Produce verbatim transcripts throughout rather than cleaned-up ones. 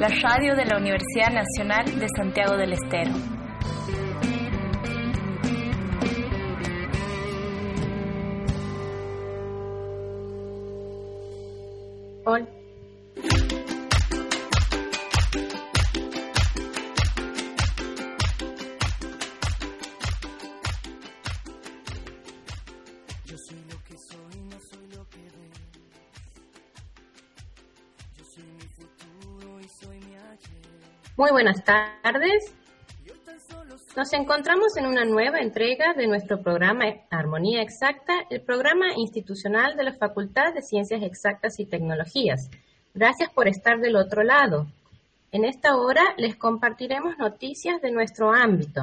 la radio de la Universidad Nacional de Santiago del Estero. Hola. Yo soy lo que soy, no soy lo que ves. Yo soy mi futuro y soy mi ayer. Muy buenas tardes. Nos encontramos en una nueva entrega de nuestro programa Armonía Exacta, el programa institucional de la Facultad de Ciencias Exactas y Tecnologías. Gracias por estar del otro lado. En esta hora les compartiremos noticias de nuestro ámbito.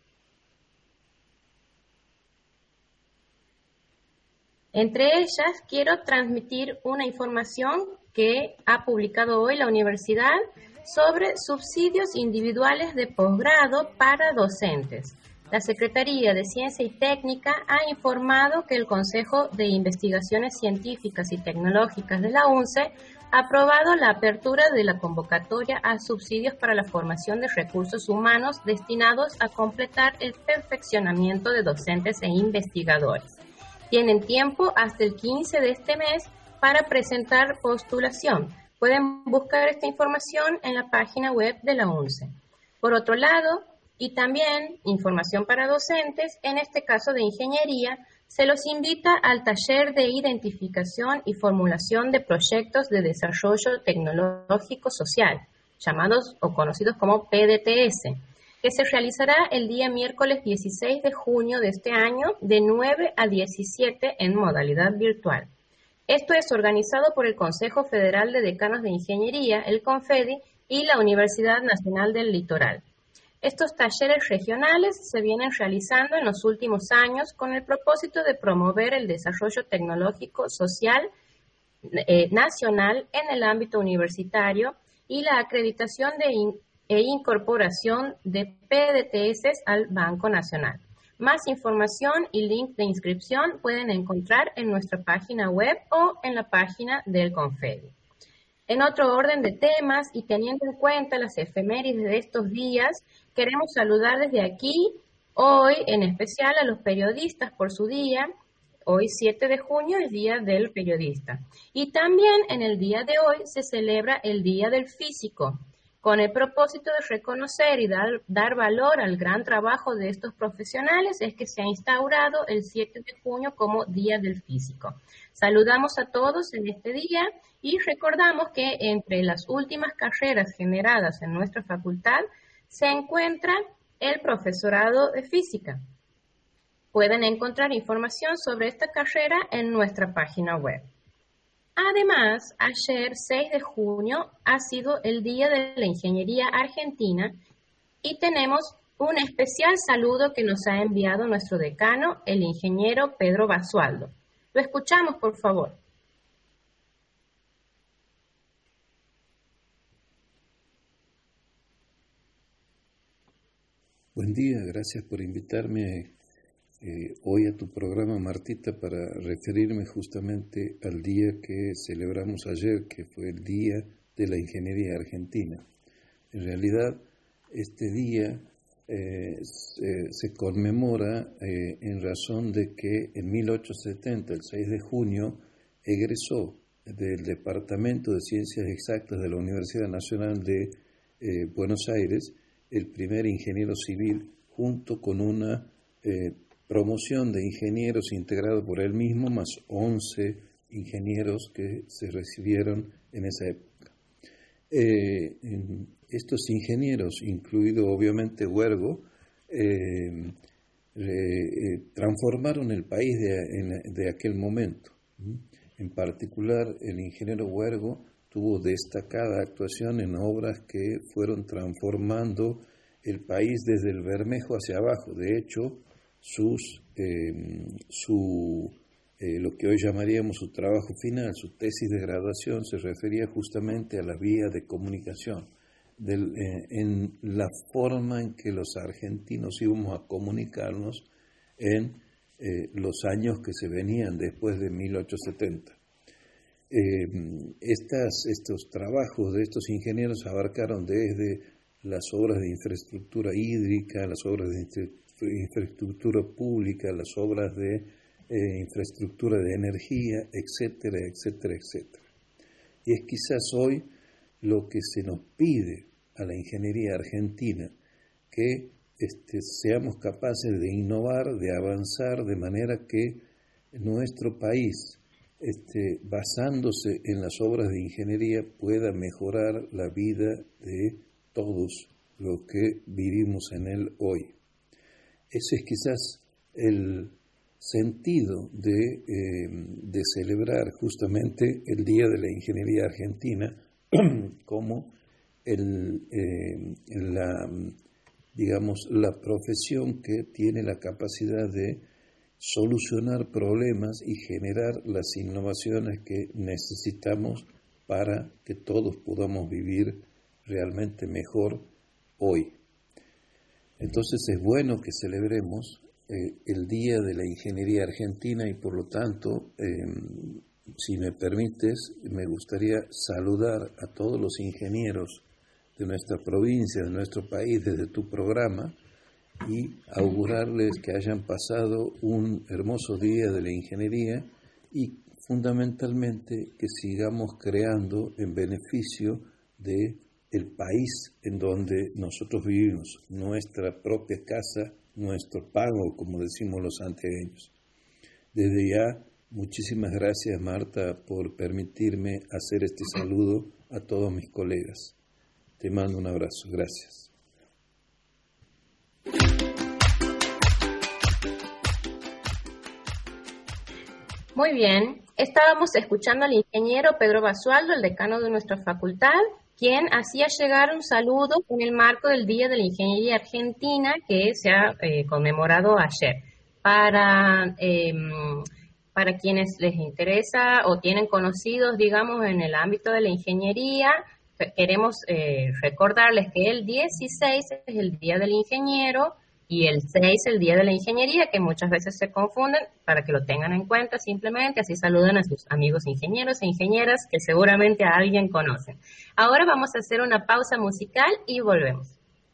Entre ellas, quiero transmitir una información que ha publicado hoy la universidad sobre subsidios individuales de posgrado para docentes. La Secretaría de Ciencia y Técnica ha informado que el Consejo de Investigaciones Científicas y Tecnológicas de la UNCE ha aprobado la apertura de la convocatoria a subsidios para la formación de recursos humanos destinados a completar el perfeccionamiento de docentes e investigadores. Tienen tiempo hasta el quince de este mes para presentar postulación. Pueden buscar esta información en la página web de la UNCE. Por otro lado, y también información para docentes, en este caso de ingeniería, se los invita al taller de identificación y formulación de proyectos de desarrollo tecnológico social, llamados o conocidos como P D T S, que se realizará el día miércoles dieciséis de junio de este año de nueve a diecisiete en modalidad virtual. Esto es organizado por el Consejo Federal de Decanos de Ingeniería, el CONFEDI, y la Universidad Nacional del Litoral. Estos talleres regionales se vienen realizando en los últimos años con el propósito de promover el desarrollo tecnológico social eh, nacional en el ámbito universitario y la acreditación de in- e incorporación de P D T S al Banco Nacional. Más información y link de inscripción pueden encontrar en nuestra página web o en la página del CONFEDI. En otro orden de temas y teniendo en cuenta las efemérides de estos días, queremos saludar desde aquí, hoy en especial a los periodistas por su día. Hoy siete de junio es Día del Periodista. Y también en el día de hoy se celebra el Día del Físico, con el propósito de reconocer y dar, dar valor al gran trabajo de estos profesionales, es que se ha instaurado el siete de junio como Día del Físico. Saludamos a todos en este día y recordamos que entre las últimas carreras generadas en nuestra facultad se encuentra el profesorado de física. Pueden encontrar información sobre esta carrera en nuestra página web. Además, ayer, seis de junio, ha sido el Día de la Ingeniería Argentina y tenemos un especial saludo que nos ha enviado nuestro decano, el ingeniero Pedro Basualdo. Lo escuchamos, por favor. Buen día, gracias por invitarme Eh, hoy a tu programa, Martita, para referirme justamente al día que celebramos ayer, que fue el Día de la Ingeniería Argentina. En realidad, este día eh, se, se conmemora eh, en razón de que en mil ochocientos setenta, el seis de junio, egresó del Departamento de Ciencias Exactas de la Universidad Nacional de eh, Buenos Aires el primer ingeniero civil, junto con una eh, promoción de ingenieros integrado por él mismo, más once ingenieros que se recibieron en esa época. Eh, en estos ingenieros, incluido obviamente Huergo, eh, eh, transformaron el país de, en, de aquel momento. En particular, el ingeniero Huergo tuvo destacada actuación en obras que fueron transformando el país desde el Bermejo hacia abajo. De hecho, sus, eh, su, eh, lo que hoy llamaríamos su trabajo final, su tesis de graduación, se refería justamente a la vía de comunicación, del, eh, en la forma en que los argentinos íbamos a comunicarnos en eh, los años que se venían después de mil ochocientos setenta. Eh, estas, estos trabajos de estos ingenieros abarcaron desde las obras de infraestructura hídrica, las obras de infraestructura pública, las obras de eh, infraestructura de energía, etcétera, etcétera, etcétera. Y es quizás hoy lo que se nos pide a la ingeniería argentina, que este, seamos capaces de innovar, de avanzar, de manera que nuestro país, Este, basándose en las obras de ingeniería, pueda mejorar la vida de todos los que vivimos en él hoy. Ese es quizás el sentido de, eh, de celebrar justamente el Día de la Ingeniería Argentina como el, eh, la, digamos, la profesión que tiene la capacidad de solucionar problemas y generar las innovaciones que necesitamos para que todos podamos vivir realmente mejor hoy. Entonces es bueno que celebremos eh, el Día de la Ingeniería Argentina y por lo tanto, eh, si me permites, me gustaría saludar a todos los ingenieros de nuestra provincia, de nuestro país, desde tu programa, y augurarles que hayan pasado un hermoso día de la ingeniería y fundamentalmente que sigamos creando en beneficio de el país en donde nosotros vivimos, nuestra propia casa, nuestro pago, como decimos los santiagueños. Desde ya, muchísimas gracias, Marta, por permitirme hacer este saludo a todos mis colegas. Te mando un abrazo. Gracias. Muy bien, estábamos escuchando al ingeniero Pedro Basualdo, el decano de nuestra facultad, quien hacía llegar un saludo en el marco del Día de la Ingeniería Argentina que se ha eh, conmemorado ayer. Para, eh, para quienes les interesa o tienen conocidos, digamos, en el ámbito de la ingeniería, queremos eh, recordarles que el dieciséis es el Día del Ingeniero, y el seis, el Día de la Ingeniería, que muchas veces se confunden, para que lo tengan en cuenta simplemente, así saluden a sus amigos ingenieros e ingenieras que seguramente a alguien conocen. Ahora vamos a hacer una pausa musical y volvemos.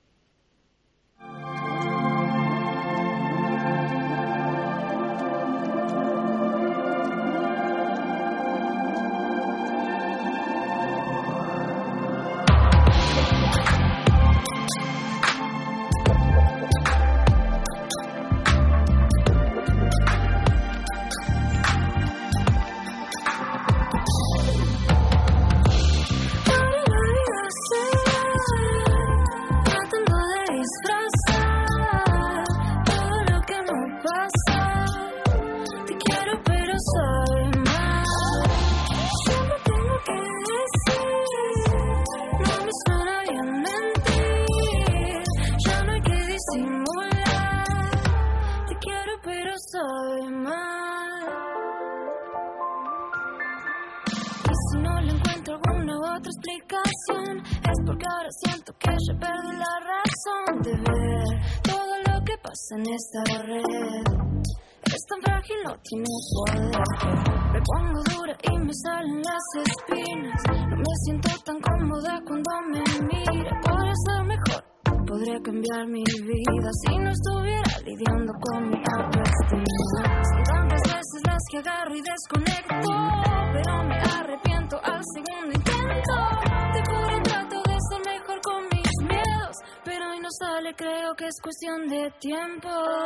En esta red es tan frágil, no tiene poder. Me pongo dura y me salen las espinas. No me siento tan cómoda cuando me mira. Podría ser mejor, podría cambiar mi vida si no estuviera lidiando con mi autoestima. Son tantas veces las que agarro y desconecto, pero me arrepiento al segundo intento. Te juro, trato de ser mejor con mis miedos, pero hoy no sale, creo que es cuestión de tiempo.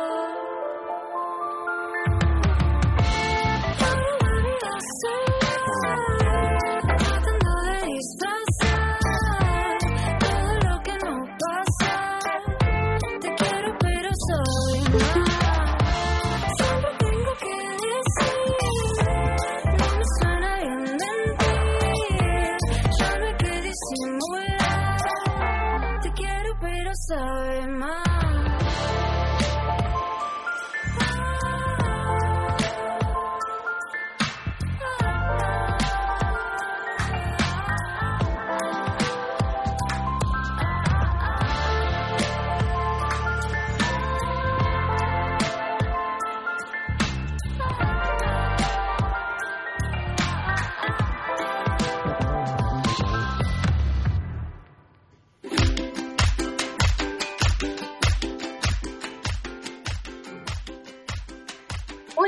Ahora la vida sola, tratando de disfrazar todo lo que no pasa. Te quiero pero soy más. Siempre tengo que decir, no me suena bien mentir. Ya no hay que disimular. Te quiero pero soy más.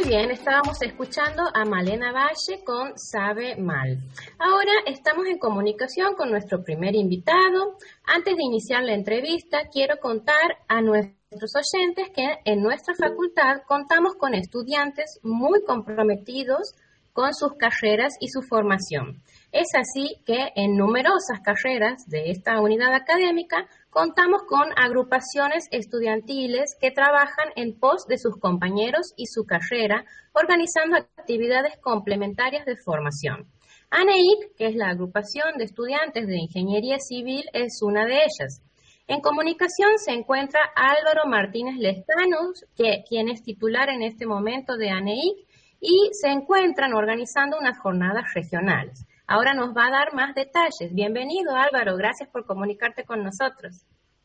bien, estábamos escuchando a Malena Valle con Sabe Mal. Ahora estamos en comunicación con nuestro primer invitado. Antes de iniciar la entrevista, quiero contar a nuestros oyentes que en nuestra facultad contamos con estudiantes muy comprometidos con sus carreras y su formación. Es así que en numerosas carreras de esta unidad académica contamos con agrupaciones estudiantiles que trabajan en pos de sus compañeros y su carrera, organizando actividades complementarias de formación. ANEIC, que es la agrupación de estudiantes de Ingeniería Civil, es una de ellas. En comunicación se encuentra Álvaro Martínez Lescano, que, quien es titular en este momento de ANEIC, y se encuentran organizando unas jornadas regionales. Ahora nos va a dar más detalles. Bienvenido, Álvaro. Gracias por comunicarte con nosotros.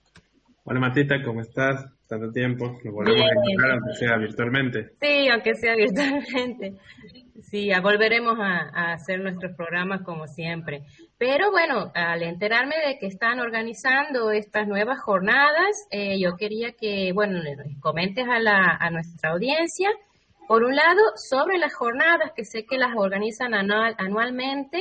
Hola, Matita. ¿Cómo estás? Tanto tiempo. Nos volvemos Bien. a encontrar, aunque sea virtualmente. Sí, aunque sea virtualmente. Sí, volveremos a, a hacer nuestros programas como siempre. Pero bueno, al enterarme de que están organizando estas nuevas jornadas, eh, yo quería que, bueno, les comentes a, la, a nuestra audiencia, por un lado, sobre las jornadas, que sé que las organizan anual, anualmente,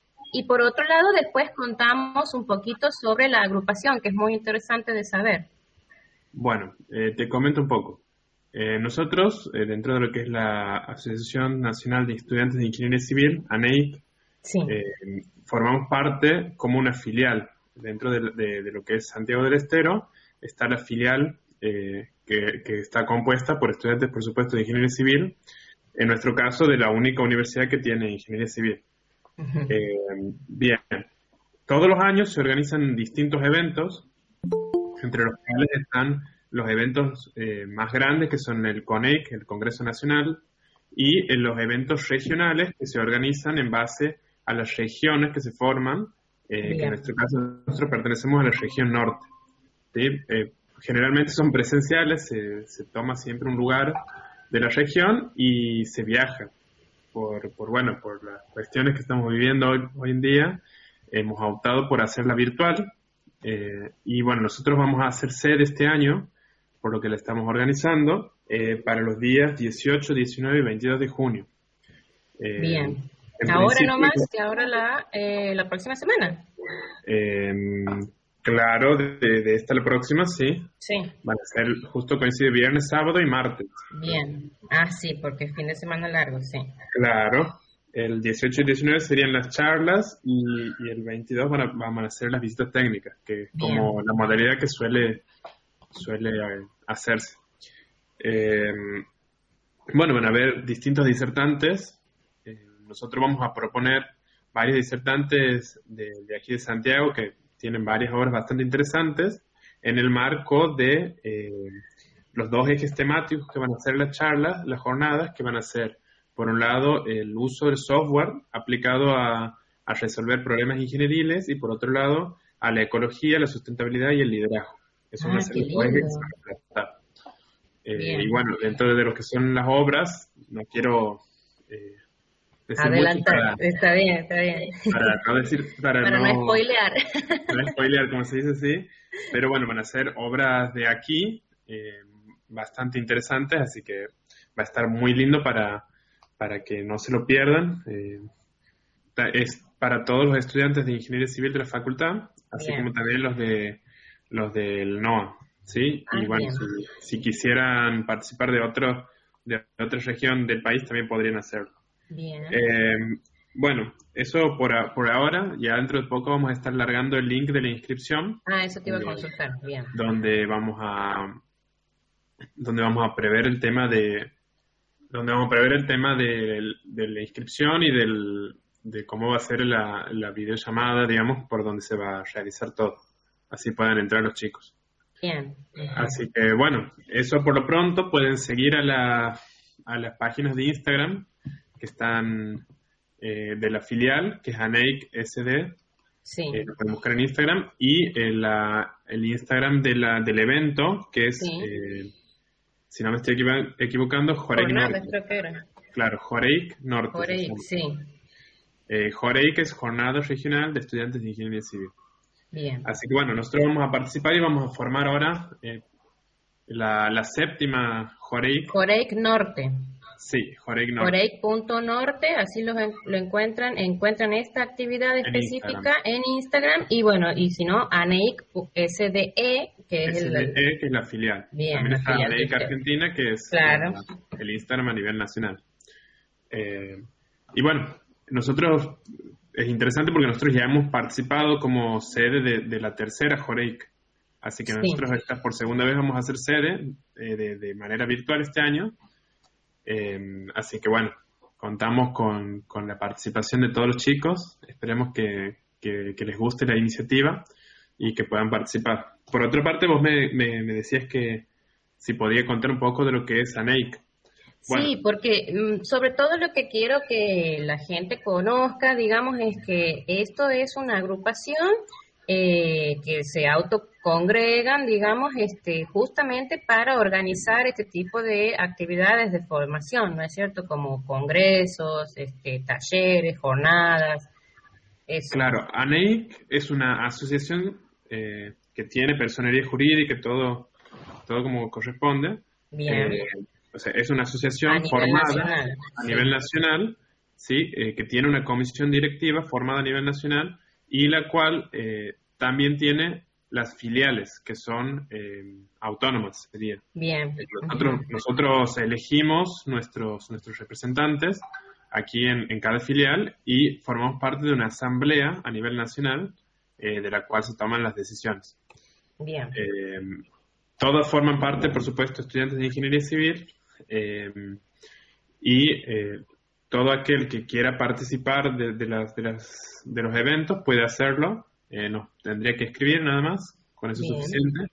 y por otro lado, después contamos un poquito sobre la agrupación, que es muy interesante de saber. Bueno, eh, te comento un poco. Eh, nosotros, eh, dentro de lo que es la Asociación Nacional de Estudiantes de Ingeniería Civil, ANEIC, sí. eh, formamos parte como una filial. Dentro de, de, de lo que es Santiago del Estero, está la filial eh, que, que está compuesta por estudiantes, por supuesto, de Ingeniería Civil, en nuestro caso, de la única universidad que tiene Ingeniería Civil. Uh-huh. Eh, bien, todos los años se organizan distintos eventos, entre los cuales están los eventos eh, más grandes, que son el CONEIC, el Congreso Nacional, y en los eventos regionales que se organizan en base a las regiones que se forman, eh, que en nuestro caso nosotros pertenecemos a la región norte. ¿Sí? Eh, generalmente son presenciales, se, se toma siempre un lugar de la región y se viaja. Por, por bueno, por las cuestiones que estamos viviendo hoy, hoy en día, hemos optado por hacerla virtual. Eh, y bueno, nosotros vamos a hacer sede este año, por lo que la estamos organizando, eh, para los días dieciocho, diecinueve y veintidós de junio. Eh, Bien. Ahora nomás, que ahora la, eh, la próxima semana. Eh, claro, de, de esta a la próxima, sí. Sí. Van a ser, justo coincide viernes, sábado y martes. Bien. Ah, sí, porque es fin de semana largo, sí. Claro. El dieciocho y diecinueve serían las charlas y, y el veintidós van a, van a ser las visitas técnicas, que es como la modalidad que suele, suele hacerse. Eh, bueno, van a haber distintos disertantes. Eh, nosotros vamos a proponer varios disertantes de, de aquí de Santiago que tienen varias obras bastante interesantes en el marco de eh, los dos ejes temáticos que van a ser las charlas, las jornadas, que van a ser, por un lado, el uso del software aplicado a, a resolver problemas ingenieriles y, por otro lado, a la ecología, la sustentabilidad y el liderazgo. Eso ah, va a ser el eje que se va a tratar. Eh, y bueno, dentro de lo que son las obras, no quiero eh, decir adelantar, mucho para, está bien, está bien. Para no decir, para, para no, no spoilear. No spoilear, como se dice así. Pero bueno, van a ser obras de aquí, eh, bastante interesantes, así que va a estar muy lindo para, para que no se lo pierdan. Eh, es para todos los estudiantes de Ingeniería Civil de la facultad, así bien. Como también los de los del NOA, ¿sí? Ah, y bueno, si, si quisieran participar de otro de otra región del país, también podrían hacerlo. Bien. Eh, bueno, eso por, a, por ahora. Ya dentro de poco vamos a estar largando el link de la inscripción. Ah, eso te iba a consultar, bien. Donde vamos a donde vamos a prever el tema de donde vamos a prever el tema de, de la inscripción y del, de cómo va a ser la, la videollamada, digamos, por donde se va a realizar todo. Así puedan entrar los chicos. Bien. Así que bueno, eso por lo pronto. Pueden seguir a, la, a las páginas de Instagram que están eh, de la filial, que es ANEIC S D. Sí. Eh, lo pueden buscar en Instagram. Y el, la, el Instagram de la, del evento, que es, sí. eh, si no me estoy equivocando, Joreic Norte. Creo que era. Claro, Joreic Norte. Joreic, sí. Eh, Joreic es Jornada Regional de Estudiantes de Ingeniería Civil. Bien. Así que bueno, nosotros vamos a participar y vamos a formar ahora eh, la, la séptima Joreic. Joreic Norte. sí, Joreik Norte. Joreik punto norte, así lo, lo encuentran, encuentran esta actividad específica en Instagram. en Instagram, y bueno, y si no, ANEIC S D E, que es S D E, el... que es la filial. Bien, también la está filial ANEIC de Argentina, que es claro. el, el Instagram a nivel nacional. Eh, y bueno, nosotros, es interesante porque nosotros ya hemos participado como sede de, de la tercera Joreik. Así que sí. nosotros esta, por segunda vez vamos a hacer sede eh, de, de manera virtual este año. Eh, así que bueno, contamos con, con la participación de todos los chicos. Esperemos que, que, que les guste la iniciativa y que puedan participar. Por otra parte, vos me, me, me decías que si podía contar un poco de lo que es ANEIC. Bueno. Sí, porque sobre todo lo que quiero que la gente conozca, digamos, es que esto es una agrupación eh, que se autocongregan, digamos, este, justamente para organizar este tipo de actividades de formación, ¿no es cierto? Como congresos, este, talleres, jornadas. Eso. Claro, ANEIC es una asociación eh, que tiene personería jurídica y todo, todo como corresponde. Bien. Eh, o sea, es una asociación a formada nacional, a sí. nivel nacional, sí, eh, que tiene una comisión directiva formada a nivel nacional y la cual eh, también tiene las filiales que son eh, autónomas, sería. Bien. Nosotros, uh-huh. nosotros elegimos nuestros, nuestros representantes aquí en, en cada filial y formamos parte de una asamblea a nivel nacional eh, de la cual se toman las decisiones. Bien. Eh, todos forman parte, por supuesto, estudiantes de ingeniería civil eh, y eh, todo aquel que quiera participar de, de, las, de, las, de los eventos puede hacerlo. Eh, nos tendría que escribir nada más, con eso es suficiente,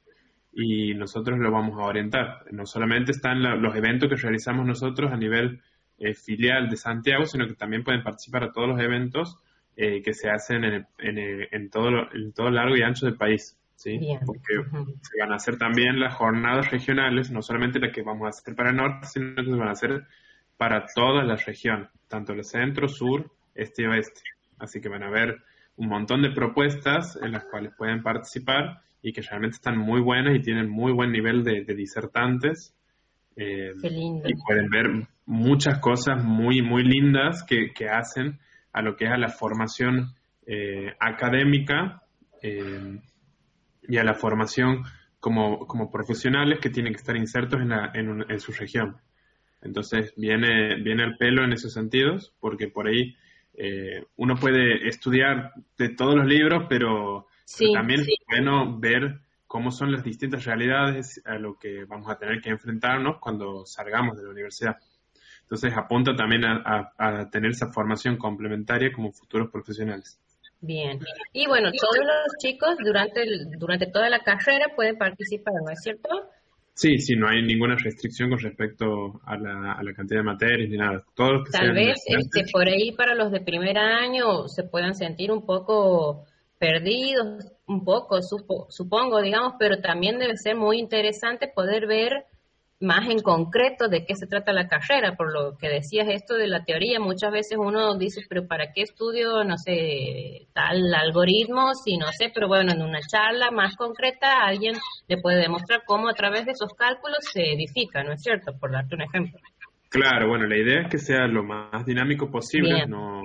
y nosotros lo vamos a orientar. No solamente están la, los eventos que realizamos nosotros a nivel eh, filial de Santiago, sino que también pueden participar a todos los eventos eh, que se hacen en, el, en, el, en, todo lo, en todo largo y ancho del país, ¿sí? Bien. Porque uh-huh. se van a hacer también las jornadas regionales, no solamente las que vamos a hacer para el norte, sino que se van a hacer para toda la región, tanto el centro, sur, este y oeste. Así que van a haber un montón de propuestas en las cuales pueden participar y que realmente están muy buenas y tienen muy buen nivel de, de disertantes. Eh, Qué lindo. Y pueden ver muchas cosas muy, muy lindas que, que hacen a lo que es a la formación eh, académica eh, y a la formación como, como profesionales que tienen que estar insertos en, la, en, un, en su región. Entonces viene, viene al pelo en esos sentidos, porque por ahí eh, uno puede estudiar de todos los libros, pero, sí, pero también sí. es bueno ver cómo son las distintas realidades a lo que vamos a tener que enfrentarnos cuando salgamos de la universidad. Entonces apunta también a, a, a tener esa formación complementaria como futuros profesionales. Bien. Y bueno, todos los chicos durante el, durante toda la carrera pueden participar, ¿no es cierto? Sí, sí, no hay ninguna restricción con respecto a la, a la cantidad de materias ni nada. Todos los que Tal sean vez este, por ahí para los de primer año se puedan sentir un poco perdidos, un poco, supo, supongo, digamos, pero también debe ser muy interesante poder ver más en concreto de qué se trata la carrera, por lo que decías esto de la teoría. Muchas veces uno dice, pero ¿para qué estudio, no sé, tal algoritmo? Si no sé, pero bueno, en una charla más concreta alguien le puede demostrar cómo a través de esos cálculos se edifica, ¿no es cierto? Por darte un ejemplo. Claro, bueno, la idea es que sea lo más dinámico posible. Bien. no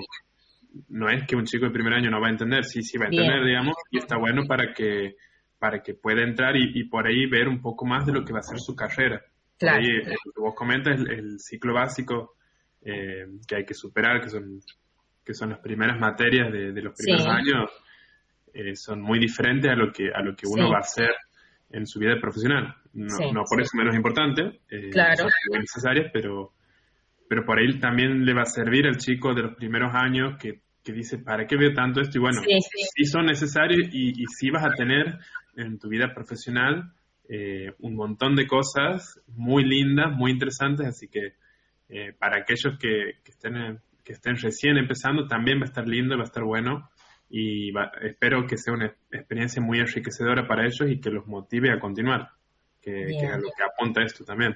no es que un chico de primer año no va a entender, sí, sí va a entender, Bien. digamos, y está bueno para que para que pueda entrar y, y por ahí ver un poco más de lo que va a ser su carrera. Claro. Ahí, eh, lo que vos comentas, el, el ciclo básico eh, que hay que superar, que son que son las primeras materias de, de los primeros Sí. años, eh, son muy diferentes a lo que a lo que uno Sí. va a hacer en su vida profesional. No, Sí. no por eso menos importante, eh, Claro. son muy necesarias, pero pero por ahí también le va a servir al chico de los primeros años que, que dice, ¿para qué veo tanto esto? Y bueno, Sí, sí. sí son necesarios y, y sí vas a tener en tu vida profesional eh, un montón de cosas muy lindas, muy interesantes, así que eh, para aquellos que, que, estén, que estén recién empezando también va a estar lindo, va a estar bueno y va, espero que sea una experiencia muy enriquecedora para ellos y que los motive a continuar, que, que es a lo que apunta esto también.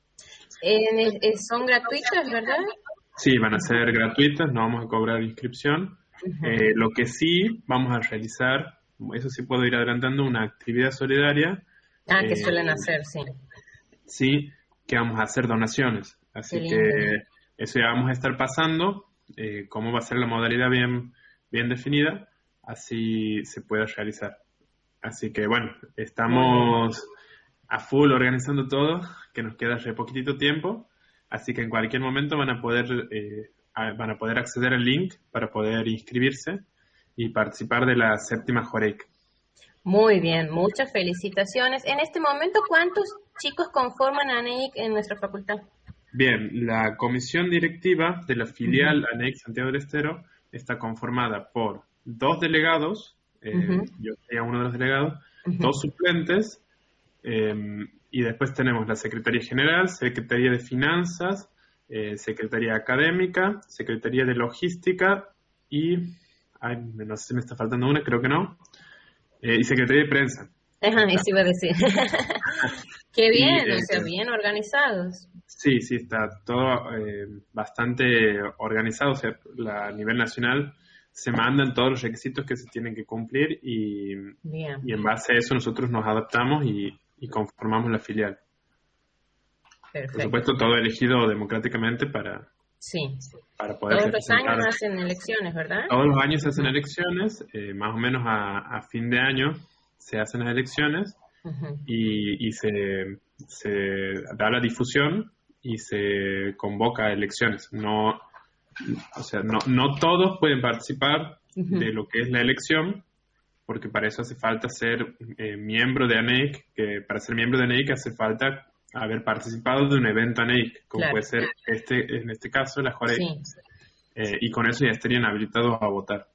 Eh, eh, son gratuitas, ¿verdad? Sí, van a ser gratuitas, no vamos a cobrar inscripción. Uh-huh. Eh, lo que sí vamos a realizar, eso sí puedo ir adelantando, una actividad solidaria. Ah, que eh, suelen hacer, sí. Sí, que vamos a hacer donaciones. Así que eso ya vamos a estar pasando, eh, cómo va a ser la modalidad bien, bien definida, así se puede realizar. Así que bueno, estamos a full organizando todo, que nos queda re poquitito tiempo, así que en cualquier momento van a poder, eh, a, van a poder acceder al link para poder inscribirse y participar de la séptima Joreik. Muy bien, muchas felicitaciones. En este momento, ¿cuántos chicos conforman ANEIC en nuestra facultad? Bien, la comisión directiva de la filial uh-huh. ANEIC Santiago del Estero está conformada por dos delegados, eh, uh-huh. yo sería uno de los delegados, uh-huh. dos suplentes, eh, y después tenemos la Secretaría General, Secretaría de Finanzas, eh, Secretaría Académica, Secretaría de Logística y, ay, no sé si me está faltando una, creo que no, eh, y Secretaría de Prensa. Ajá, eso iba a decir. Qué bien, y, eh, o sea, bien organizados. Sí, sí, está todo eh, bastante organizado, o sea, la, a nivel nacional se mandan todos los requisitos que se tienen que cumplir y, y en base a eso nosotros nos adaptamos y, y conformamos la filial. Perfecto. Por supuesto, todo elegido democráticamente para, sí. para poder Todos los años hacen elecciones, ¿verdad? Todos los años se hacen elecciones, eh, más o menos a, a fin de año se hacen las elecciones uh-huh. y, y se, se da la difusión y se convoca a elecciones. No, o sea, no, no todos pueden participar uh-huh. de lo que es la elección, porque para eso hace falta ser eh, miembro de ANEIC, que para ser miembro de ANEIC hace falta haber participado de un evento ANEIC, como claro. puede ser este, en este caso la Joreik, sí. eh, y con eso ya estarían habilitados a votar.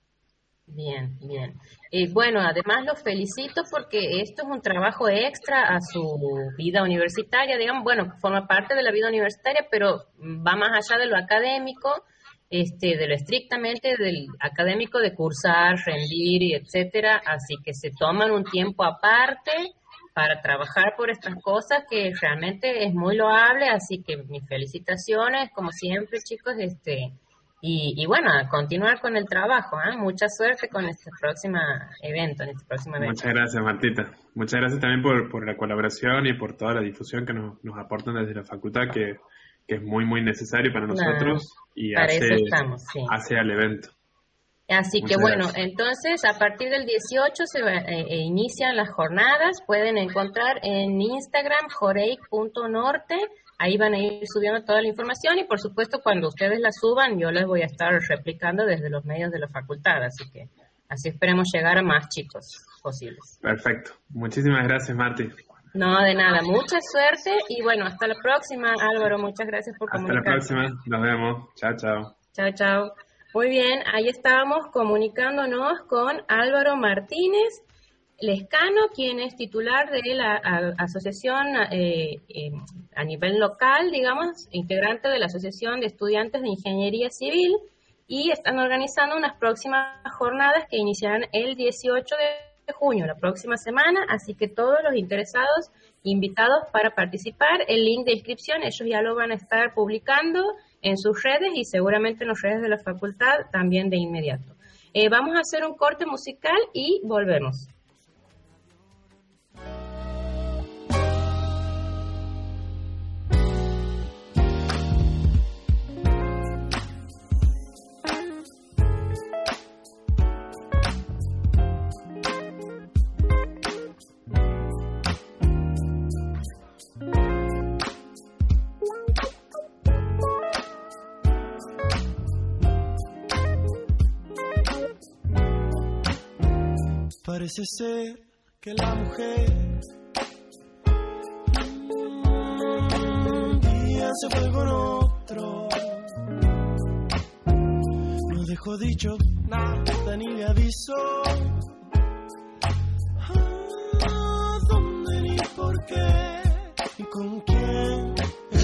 Bien, bien. Y eh, bueno, además los felicito porque esto es un trabajo extra a su vida universitaria, digamos, bueno, forma parte de la vida universitaria, pero va más allá de lo académico, este, de lo estrictamente del académico de cursar, rendir y etcétera, así que se toman un tiempo aparte para trabajar por estas cosas que realmente es muy loable, así que mis felicitaciones, como siempre, chicos, este... Y, y bueno, a continuar con el trabajo, ¿eh? Mucha suerte con este próximo evento, en este próximo evento. Muchas gracias, Martita. Muchas gracias también por, por la colaboración y por toda la difusión que nos, nos aportan desde la facultad, que, que es muy, muy necesario para nosotros no, y para hace, eso estamos, sí. hace al evento. Así Muchas que bueno, gracias. Entonces a partir del dieciocho se eh, eh, inician las jornadas, pueden encontrar en Instagram joreik punto norte. Ahí van a ir subiendo toda la información y, por supuesto, cuando ustedes la suban, yo les voy a estar replicando desde los medios de la facultad. Así que así esperemos llegar a más chicos posibles. Perfecto. Muchísimas gracias, Marti. No, de nada. Mucha suerte y, bueno, hasta la próxima, Álvaro. Muchas gracias por comunicar. Hasta la próxima. Nos vemos. Chao, chao. Chao, chao. Muy bien. Ahí estábamos comunicándonos con Álvaro Martínez Lescano, quien es titular de la a, asociación eh, eh, a nivel local, digamos, integrante de la Asociación de Estudiantes de Ingeniería Civil, y están organizando unas próximas jornadas que iniciarán el dieciocho de junio, la próxima semana, así que todos los interesados, invitados para participar, el link de inscripción, ellos ya lo van a estar publicando en sus redes y seguramente en las redes de la facultad también de inmediato. Eh, vamos a hacer un corte musical y volvemos. Parece ser que la mujer un día se fue con otro, no dejó dicho nada ni le avisó a dónde ni por qué ni con quién.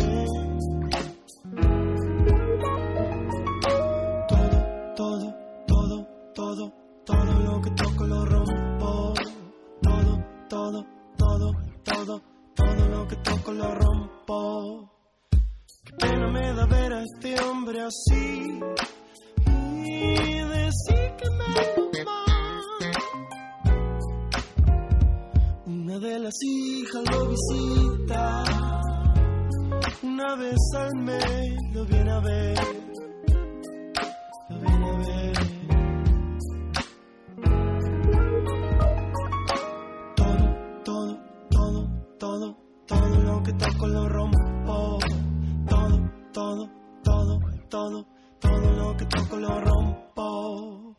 Todo, todo, todo, todo, todo lo que toco lo rompo. Todo, todo, todo, todo, todo lo que toco lo rompo. Qué pena me da ver a este hombre así y decir que me ama. Una de las hijas lo visita, una vez al mes lo viene a ver, lo viene a ver. Todo, todo, todo, todo, todo lo que toco lo rompo. Todo, todo, todo, todo, todo lo que toco lo rompo.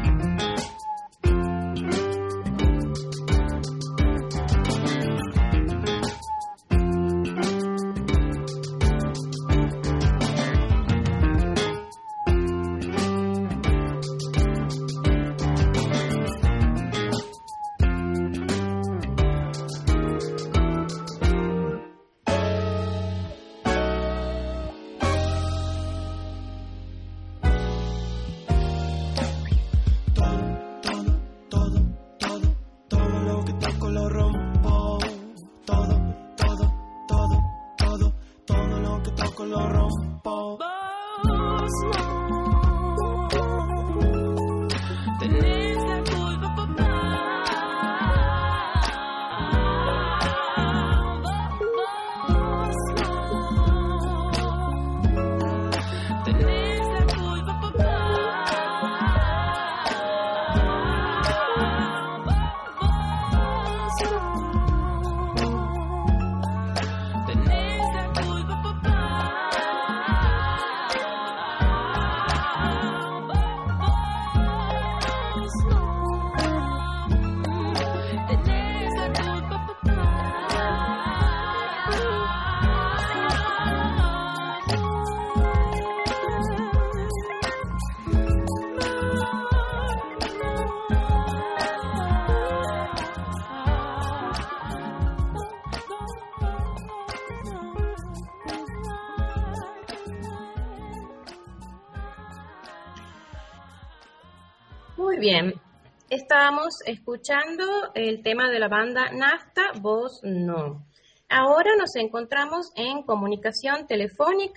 Muy bien, estábamos escuchando el tema de la banda Nafta, Vos No. Ahora nos encontramos en comunicación telefónica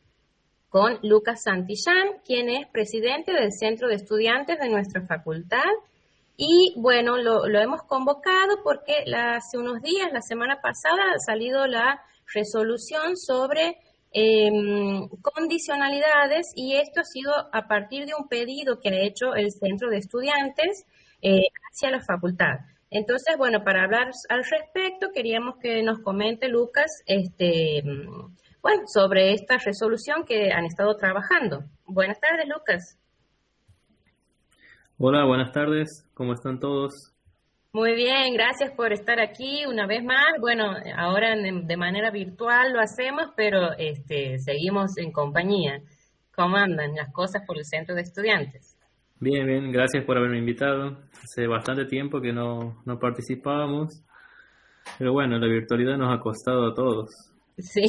con Lucas Santillán, quien es presidente del Centro de Estudiantes de nuestra facultad. Y bueno, lo, lo hemos convocado porque la, hace unos días, la semana pasada, ha salido la resolución sobre eh, condicionalidades, y esto ha sido a partir de un pedido que ha hecho el Centro de Estudiantes eh, hacia la facultad. Entonces, bueno, para hablar al respecto, queríamos que nos comente, Lucas, este, bueno, sobre esta resolución que han estado trabajando. Buenas tardes, Lucas. Hola, buenas tardes. ¿Cómo están todos? Muy bien, gracias por estar aquí una vez más. Bueno, ahora de manera virtual lo hacemos, pero este, seguimos en compañía. ¿Cómo andan las cosas por el Centro de Estudiantes? Bien, bien, gracias por haberme invitado. Hace bastante tiempo que no, no participábamos, pero bueno, la virtualidad nos ha costado a todos. Sí,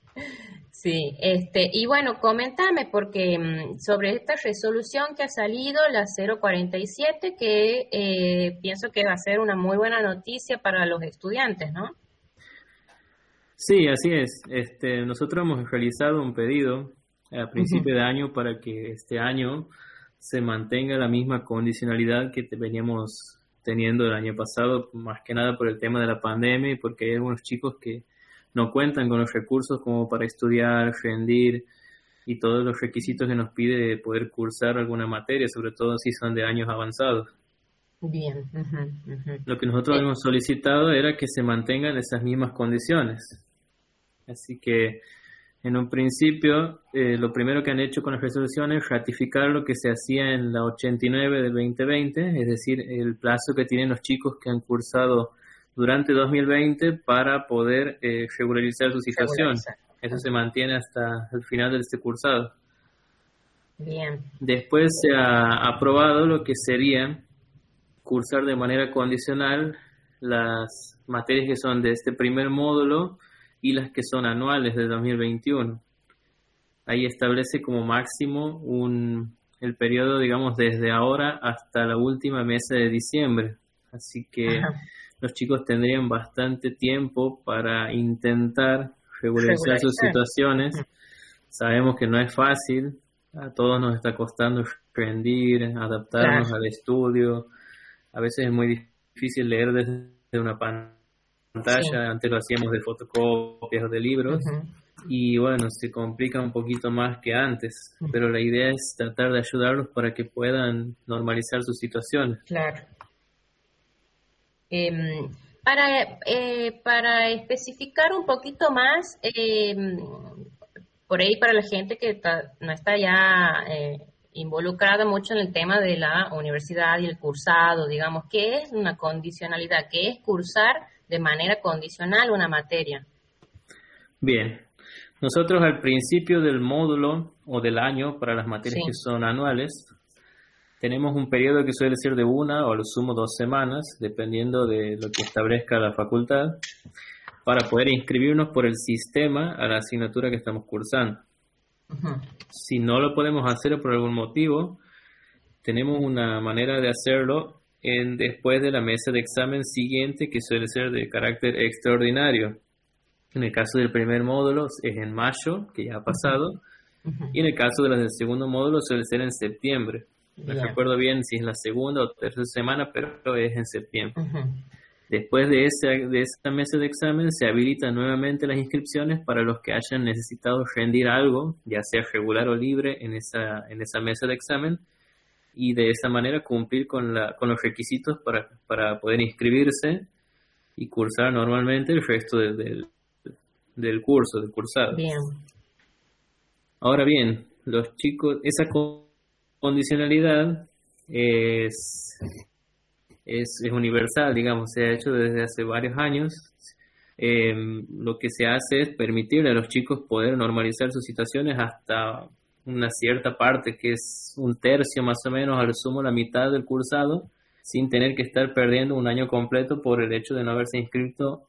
sí. Este, y bueno, coméntame, porque mmm, sobre esta resolución que ha salido, la cero cuarenta y siete, que eh, pienso que va a ser una muy buena noticia para los estudiantes, ¿no? Sí, así es. Este, nosotros hemos realizado un pedido a principio uh-huh. de año para que este año se mantenga la misma condicionalidad que te veníamos teniendo el año pasado, más que nada por el tema de la pandemia y porque hay algunos chicos que no cuentan con los recursos como para estudiar, rendir y todos los requisitos que nos pide poder cursar alguna materia, sobre todo si son de años avanzados. Bien. Uh-huh, uh-huh. Lo que nosotros eh. hemos solicitado era que se mantengan esas mismas condiciones. Así que en un principio, eh, lo primero que han hecho con las resoluciones es ratificar lo que se hacía en la ochenta y nueve del veinte veinte, es decir, el plazo que tienen los chicos que han cursado durante dos mil veinte para poder eh, regularizar su situación. Regularizar. Eso se mantiene hasta el final de este cursado. Bien. Después se ha aprobado lo que sería cursar de manera condicional las materias que son de este primer módulo y las que son anuales de dos mil veintiuno. Ahí establece como máximo un, el periodo, digamos, desde ahora hasta la última mesa de diciembre. Así que Ajá. los chicos tendrían bastante tiempo para intentar regularizar, regularizar sus situaciones. Ajá. Sabemos que no es fácil, a todos nos está costando rendir, adaptarnos claro. al estudio. A veces es muy difícil leer desde una pantalla. pantalla, sí. Antes lo hacíamos de fotocopias o de libros, uh-huh. y bueno, se complica un poquito más que antes, pero la idea es tratar de ayudarlos para que puedan normalizar sus situaciones. Claro. Eh, para, eh, para especificar un poquito más, eh, por ahí para la gente que está, no está ya eh, involucrada mucho en el tema de la universidad y el cursado, digamos, ¿qué es una condicionalidad? ¿Qué es cursar de manera condicional una materia? Bien, nosotros al principio del módulo o del año, para las materias sí. que son anuales, tenemos un periodo que suele ser de una o a lo sumo dos semanas, dependiendo de lo que establezca la facultad, para poder inscribirnos por el sistema a la asignatura que estamos cursando. Uh-huh. Si no lo podemos hacer por algún motivo, tenemos una manera de hacerlo en, después de la mesa de examen siguiente, que suele ser de carácter extraordinario. En el caso del primer módulo es en mayo, que ya ha pasado, uh-huh. y en el caso de los del segundo módulo suele ser en septiembre. No yeah. recuerdo bien si es la segunda o tercera semana, pero es en septiembre. Uh-huh. Después de, ese, de esa mesa de examen se habilitan nuevamente las inscripciones para los que hayan necesitado rendir algo, ya sea regular o libre, en esa, en esa mesa de examen, y de esa manera cumplir con, la, con los requisitos para, para poder inscribirse y cursar normalmente el resto del, del, del curso, del cursado. Bien. Ahora bien, los chicos, esa condicionalidad es, es, es universal, digamos, se ha hecho desde hace varios años. Eh, lo que se hace es permitirle a los chicos poder normalizar sus situaciones hasta una cierta parte, que es un tercio más o menos, al sumo la mitad del cursado, sin tener que estar perdiendo un año completo por el hecho de no haberse inscrito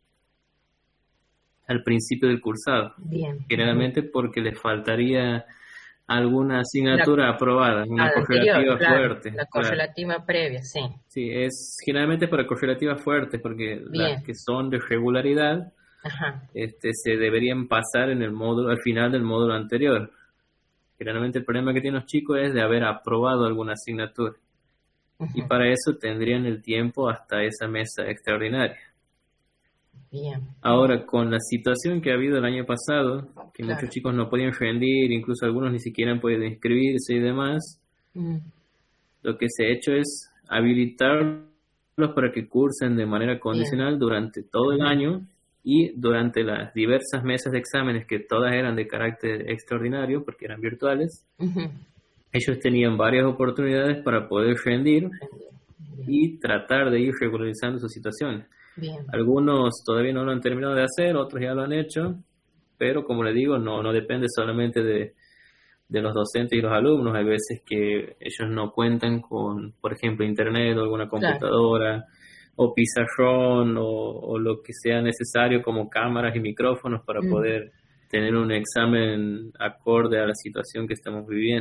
al principio del cursado. Bien. Generalmente porque les faltaría alguna asignatura la, aprobada, una correlativa claro, fuerte. La correlativa claro. previa, sí. Sí, es generalmente para correlativas fuertes, porque Bien. las que son de regularidad Ajá. este se deberían pasar en el módulo, al final del módulo anterior. Generalmente el problema que tienen los chicos es de haber aprobado alguna asignatura. Uh-huh. Y para eso tendrían el tiempo hasta esa mesa extraordinaria. Bien. Ahora, con la situación que ha habido el año pasado, que claro. muchos chicos no podían rendir, incluso algunos ni siquiera han podido inscribirse y demás, mm. lo que se ha hecho es habilitarlos para que cursen de manera condicional Bien. durante todo el año y durante las diversas mesas de exámenes, que todas eran de carácter extraordinario porque eran virtuales. Uh-huh. Ellos tenían varias oportunidades para poder rendir Bien. y tratar de ir regularizando sus situaciones. Bien. Algunos todavía no lo han terminado de hacer, otros ya lo han hecho, pero como les digo, no, no depende solamente de, de los docentes y los alumnos. Hay veces que ellos no cuentan con, por ejemplo, internet o alguna computadora, claro. o pizarrón o, o lo que sea necesario como cámaras y micrófonos para mm. poder tener un examen acorde a la situación que estamos viviendo.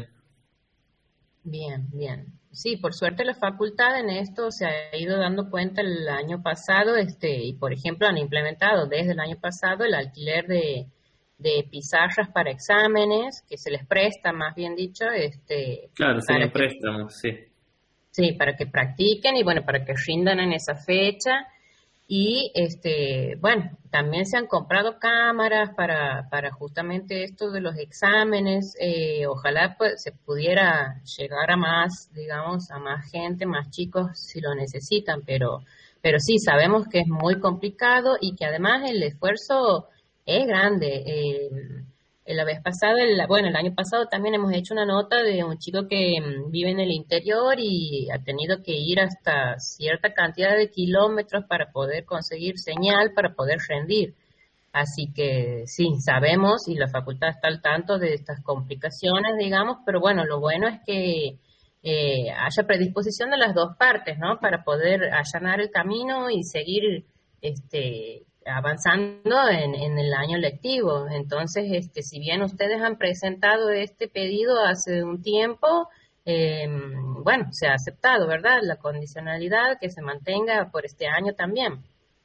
Bien, bien. Sí, por suerte la facultad en esto se ha ido dando cuenta el año pasado, este, y por ejemplo han implementado desde el año pasado el alquiler de, de pizarras para exámenes, que se les presta, más bien dicho, este. Claro, se les préstamos, sí. Sí, para que practiquen y bueno, para que rindan en esa fecha. Y este, bueno, también se han comprado cámaras para, para justamente esto de los exámenes. Eh, ojalá pues, se pudiera llegar a más, digamos, a más gente, más chicos si lo necesitan, pero, pero sí, sabemos que es muy complicado y que además el esfuerzo es grande. Eh, la vez pasada, el, bueno, el año pasado también hemos hecho una nota de un chico que um, vive en el interior y ha tenido que ir hasta cierta cantidad de kilómetros para poder conseguir señal, para poder rendir. Así que sí, sabemos y la facultad está al tanto de estas complicaciones, digamos, pero bueno, lo bueno es que eh, haya predisposición de las dos partes, ¿no? Para poder allanar el camino y seguir este avanzando en, en el año lectivo. Entonces, este, si bien ustedes han presentado este pedido hace un tiempo, eh, bueno, se ha aceptado, ¿verdad? La condicionalidad que se mantenga por este año también.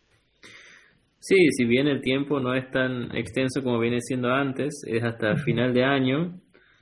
Sí, si bien el tiempo no es tan extenso como viene siendo antes, es hasta final de año,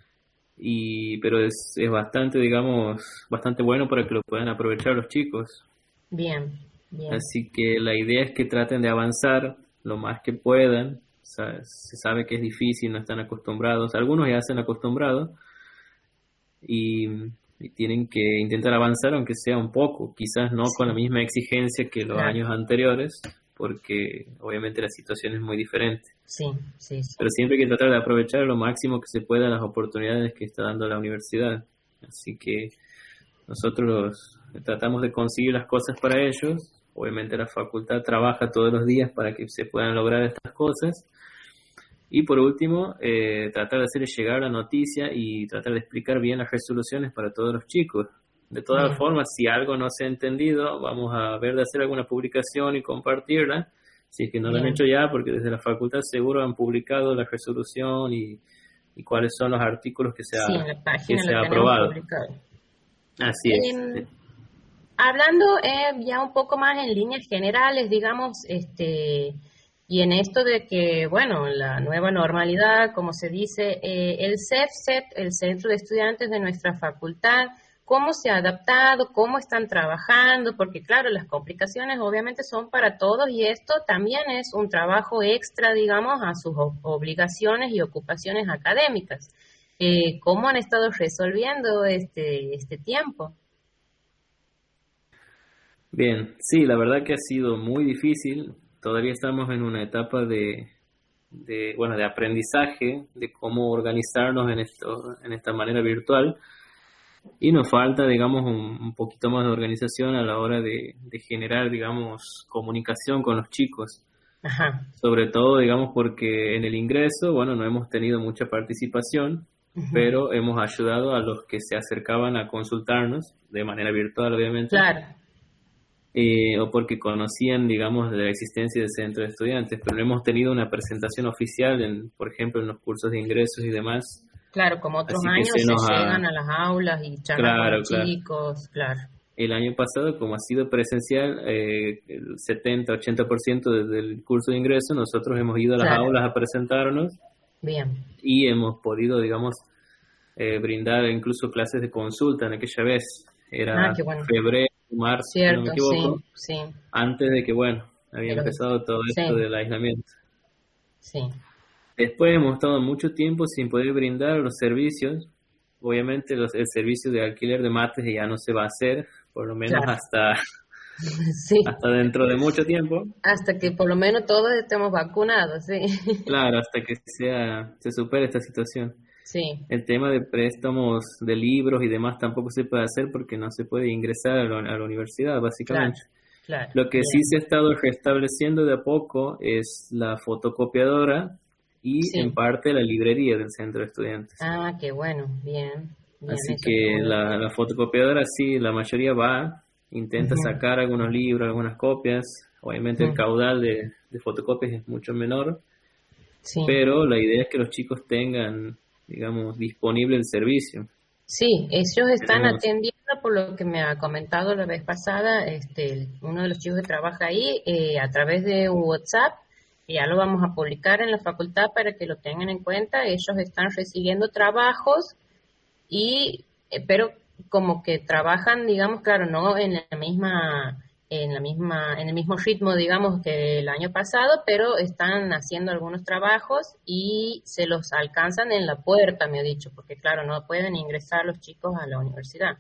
y pero es, es bastante, digamos, bastante bueno para que lo puedan aprovechar los chicos. Bien. Bien. Así que la idea es que traten de avanzar lo más que puedan, se sabe que es difícil, no están acostumbrados, algunos ya se han acostumbrado y, y tienen que intentar avanzar aunque sea un poco, quizás no sí. con la misma exigencia que los claro. años anteriores, porque obviamente la situación es muy diferente. Sí, sí, sí. Pero siempre hay que tratar de aprovechar lo máximo que se pueda las oportunidades que está dando la universidad. Así que nosotros tratamos de conseguir las cosas para ellos. Obviamente la facultad trabaja todos los días para que se puedan lograr estas cosas. Y por último, eh, tratar de hacerles llegar la noticia y tratar de explicar bien las resoluciones para todos los chicos. De todas bien. formas, si algo no se ha entendido, vamos a ver de hacer alguna publicación y compartirla. Si es que no bien. lo han hecho ya, porque desde la facultad seguro han publicado la resolución y, y cuáles son los artículos que se ha, sí, en la página que se ha aprobado. Publicado. Así es. Eh, hablando eh, ya un poco más en líneas generales, digamos, este... y en esto de que, bueno, la nueva normalidad, como se dice, eh, el C E F C E T, el Centro de Estudiantes de nuestra facultad, ¿cómo se ha adaptado? ¿Cómo están trabajando? Porque, claro, las complicaciones obviamente son para todos y esto también es un trabajo extra, digamos, a sus obligaciones y ocupaciones académicas. Eh, ¿Cómo han estado resolviendo este, este tiempo? Bien, sí, la verdad que ha sido muy difícil. Todavía estamos en una etapa de, de, bueno, de aprendizaje, de cómo organizarnos en esto, en esta manera virtual. Y nos falta, digamos, un, un poquito más de organización a la hora de, de generar, digamos, comunicación con los chicos. Ajá. Sobre todo, digamos, porque en el ingreso, bueno, no hemos tenido mucha participación, uh-huh. pero hemos ayudado a los que se acercaban a consultarnos, de manera virtual, obviamente. Claro. Eh, o porque conocían, digamos, de la existencia del centro de estudiantes, pero no hemos tenido una presentación oficial, en, por ejemplo, en los cursos de ingresos y demás. Claro, como otros años se, se llegan a... a las aulas y charlan claro, con los claro. chicos, claro. El año pasado, como ha sido presencial, eh, el setenta a ochenta por ciento del curso de ingreso, nosotros hemos ido a las claro. aulas a presentarnos. Bien. Y hemos podido, digamos, eh, brindar incluso clases de consulta en aquella vez. Era ah, qué bueno. febrero, marzo, cierto, si no me equivoco, sí, sí. antes de que, bueno, había Pero, empezado todo esto sí. del aislamiento. Sí. Después hemos estado mucho tiempo sin poder brindar los servicios. Obviamente los, el servicio de alquiler de mates ya no se va a hacer, por lo menos claro. hasta, sí. hasta dentro de mucho tiempo. Hasta que por lo menos todos estemos vacunados, sí. Claro, hasta que sea, se supere esta situación. Sí. El tema de préstamos de libros y demás tampoco se puede hacer porque no se puede ingresar a la, a la universidad, básicamente. Claro, claro. Lo que Bien. sí se ha estado restableciendo de a poco es la fotocopiadora y sí. en parte la librería del centro de estudiantes. Ah, qué bueno, bien. bien Así que la, la fotocopiadora sí, la mayoría va, intenta uh-huh. sacar algunos libros, algunas copias. Obviamente uh-huh. el caudal de, de fotocopias es mucho menor, sí. pero la idea es que los chicos tengan, digamos, disponible el servicio. Sí, ellos están Tenemos... atendiendo, por lo que me ha comentado la vez pasada, este, uno de los chicos que trabaja ahí, eh, a través de un WhatsApp. Ya lo vamos a publicar en la facultad para que lo tengan en cuenta. Ellos están recibiendo trabajos y eh, pero como que trabajan, digamos, claro, no en la misma en la misma en el mismo ritmo, digamos, que el año pasado, pero están haciendo algunos trabajos y se los alcanzan en la puerta, me ha dicho, porque claro, no pueden ingresar los chicos a la universidad.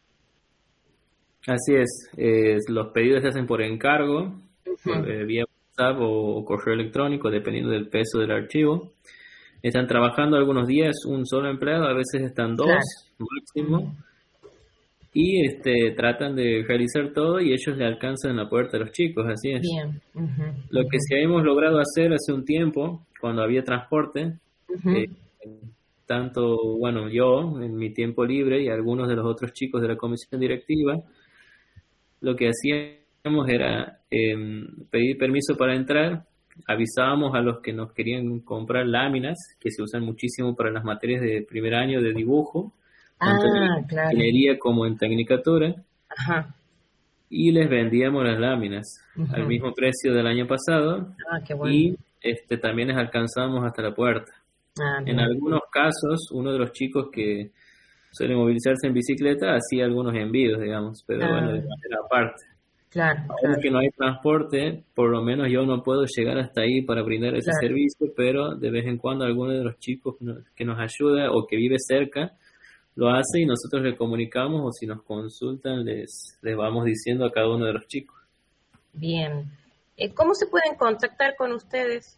Así es, eh, los pedidos se hacen por encargo, uh-huh. por, eh, vía o correo electrónico, dependiendo del peso del archivo. Están trabajando algunos días un solo empleado, a veces están dos claro. máximo, y este tratan de realizar todo y ellos le alcanzan la puerta a los chicos, así es. Bien. Uh-huh. Lo que sí hemos logrado hacer hace un tiempo, cuando había transporte, uh-huh. eh, tanto, bueno, yo en mi tiempo libre y algunos de los otros chicos de la comisión directiva, lo que hacíamos era eh, pedir permiso para entrar, avisábamos a los que nos querían comprar láminas, que se usan muchísimo para las materias de primer año de dibujo, ah, tanto en claro. ingeniería como en tecnicatura, Ajá. y les vendíamos las láminas uh-huh. al mismo precio del año pasado, ah, qué bueno. y este, también les alcanzábamos hasta la puerta. Ah, en algunos casos, uno de los chicos que suele movilizarse en bicicleta hacía algunos envíos, digamos, pero ah. bueno, de manera aparte. Claro, Ahora claro. que no hay transporte, por lo menos yo no puedo llegar hasta ahí para brindar ese Claro. servicio, pero de vez en cuando alguno de los chicos que nos, que nos ayuda o que vive cerca lo hace y nosotros le comunicamos, o si nos consultan les, les vamos diciendo a cada uno de los chicos. Bien. Eh, ¿Cómo se pueden contactar con ustedes?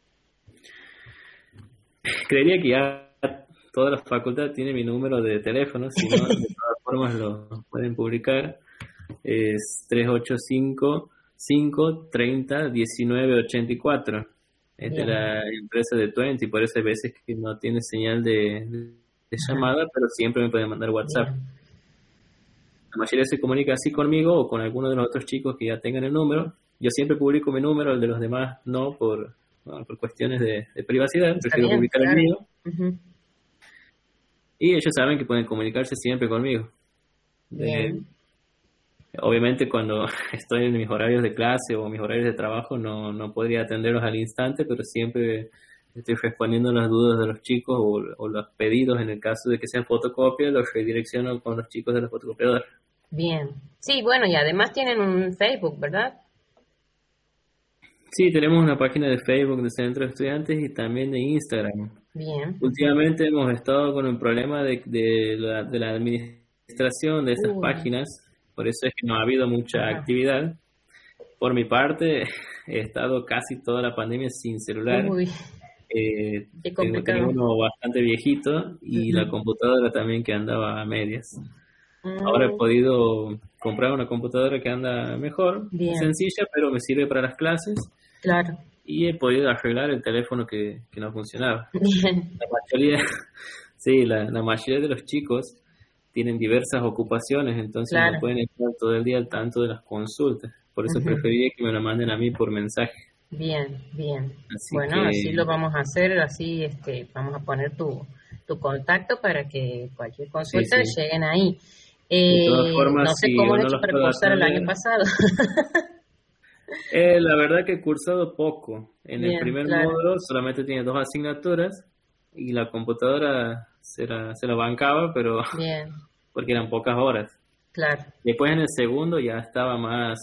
Creería que ya toda la facultad tiene mi número de teléfono, si no, de todas formas lo pueden publicar. Es tres ocho cinco, cinco tres cero, uno nueve ocho cuatro. Es de Bien. la empresa de Twenty, por eso hay veces que no tiene señal de, de llamada, pero siempre me pueden mandar WhatsApp. Bien. La mayoría se comunica así conmigo o con alguno de los otros chicos que ya tengan el número. Yo siempre publico mi número, el de los demás no, por, bueno, por cuestiones de, de privacidad. Está Prefiero bien, publicar claro. el mío. Ujú. Y ellos saben que pueden comunicarse siempre conmigo. Bien. Eh, obviamente cuando estoy en mis horarios de clase o mis horarios de trabajo no, no podría atenderlos al instante, pero siempre estoy respondiendo las dudas de los chicos o, o los pedidos en el caso de que sean fotocopias, los redirecciono con los chicos de la fotocopiadora. Bien. Sí, bueno, y además tienen un Facebook, ¿verdad? Sí, tenemos una página de Facebook de Centro de Estudiantes y también de Instagram. Bien. Últimamente hemos estado con un problema de, de, la, de la administración de esas Uy. páginas, por eso es que no ha habido mucha Ajá. actividad. Por mi parte, he estado casi toda la pandemia sin celular. Uy, Eh, qué tengo, complicado. tengo uno bastante viejito y Ujú. la computadora también que andaba a medias. Mm, Ahora he podido comprar una computadora que anda mejor, Bien. sencilla, pero me sirve para las clases. Claro. Y he podido arreglar el teléfono que, que no funcionaba. Bien. La mayoría, sí, la, la mayoría de los chicos tienen diversas ocupaciones, entonces Claro. no pueden estar todo el día al tanto de las consultas. Por eso Ujú. preferiría que me lo manden a mí por mensaje. Bien, bien. Así Bueno, que- así lo vamos a hacer, así este, vamos a poner tu, tu contacto para que cualquier consulta Sí, sí. lleguen ahí. De todas Eh, formas, no sé si cómo uno han hecho los para puede cursar el atender- año pasado. Eh, la verdad que he cursado poco. En Bien, el primer claro. módulo solamente tenía dos asignaturas y la computadora se la, se la bancaba, pero Bien, porque eran pocas horas. claro. Después en el segundo ya estaba más,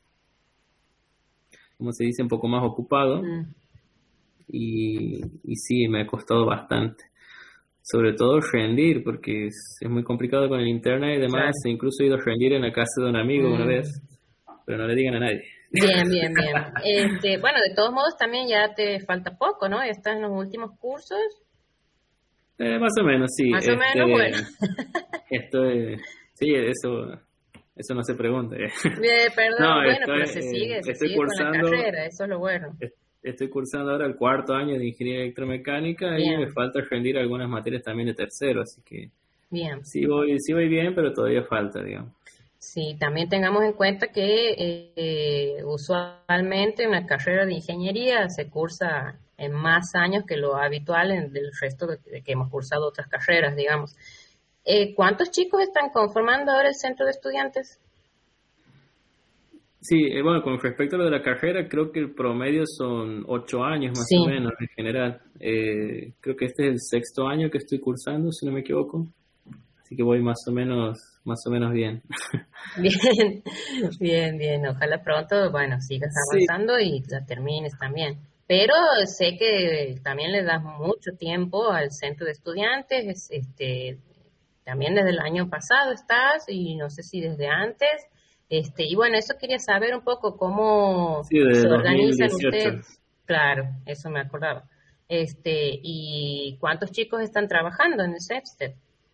como se dice, un poco más ocupado Mm, y, y sí, me ha costado bastante. Sobre todo rendir, porque es, es muy complicado con el internet y demás. Claro. Incluso he ido a rendir en la casa de un amigo una Mm. vez, pero no le digan a nadie. Bien, bien, bien. Este, bueno, de todos modos también ya te falta poco, ¿no? Ya estás en los últimos cursos. Eh, más o menos, sí. Más o Este, menos, bueno. Estoy, sí, eso, eso no se pregunta. Bien, perdón, No, bueno, estoy, pero se sigue, eh, se estoy sigue con la cursando- carrera, eso es lo bueno. Estoy cursando ahora el cuarto año de ingeniería electromecánica Bien. y me falta rendir algunas materias también de tercero, así que Bien. sí voy, sí voy bien, pero todavía falta, digamos. Sí, también tengamos en cuenta que eh, usualmente una carrera de ingeniería se cursa en más años que lo habitual en del resto de, de que hemos cursado otras carreras, digamos. Eh, ¿Cuántos chicos están conformando ahora el centro de estudiantes? Sí, eh, bueno, con respecto a lo de la carrera, creo que el promedio son ocho años más Sí. o menos en general. Eh, creo que este es el sexto año que estoy cursando, si no me equivoco. Así que voy más o menos, más o menos bien. Bien, bien, bien. Ojalá pronto, bueno, sigas Sí. avanzando y la termines también. Pero sé que también le das mucho tiempo al centro de estudiantes. Este, también desde el año pasado estás y no sé si desde antes. Este, y bueno, eso quería saber un poco cómo Sí, desde se dos mil organizan dieciocho. ustedes. Claro, eso me acordaba. Este, y cuántos chicos están trabajando en el CEPSTED.